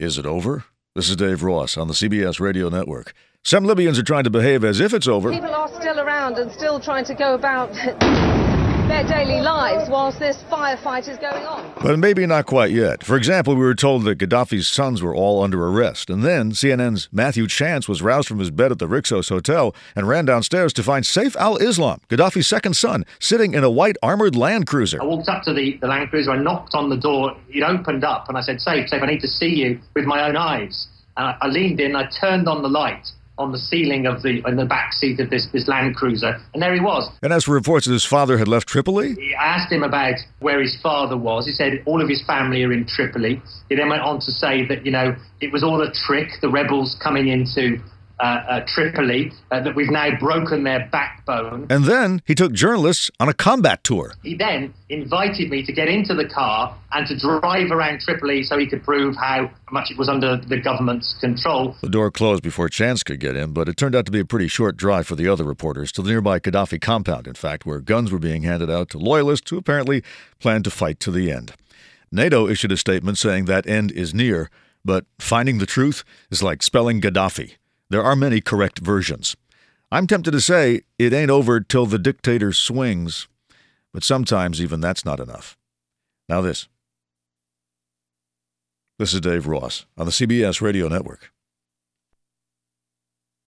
Is it over? This is Dave Ross on the CBS Radio Network. Some Libyans are trying to behave as if it's over. People are still around and still trying to go about their daily lives whilst this firefight is going on. But maybe not quite yet. For example, we were told that Gaddafi's sons were all under arrest. And then CNN's Matthew Chance was roused from his bed at the Rixos Hotel and ran downstairs to find Saif al-Islam, Gaddafi's second son, sitting in a white armored Land Cruiser. I walked up to the Land Cruiser, I knocked on the door, it opened up, and I said, Saif, I need to see you with my own eyes. And I leaned in, I turned on the light on the ceiling in the back seat of this Land Cruiser, and there he was. And as for reports that his father had left Tripoli? I asked him about where his father was. He said all of his family are in Tripoli. He then went on to say that, it was all a trick, the rebels coming into Tripoli, that we've now broken their backbone. And then he took journalists on a combat tour. He then invited me to get into the car and to drive around Tripoli so he could prove how much it was under the government's control. The door closed before Chance could get in, but it turned out to be a pretty short drive for the other reporters to the nearby Gaddafi compound, in fact, where guns were being handed out to loyalists who apparently planned to fight to the end. NATO issued a statement saying that end is near, but finding the truth is like spelling Gaddafi. There are many correct versions. I'm tempted to say it ain't over till the dictator swings, but sometimes even that's not enough. Now this. This is Dave Ross on the CBS Radio Network.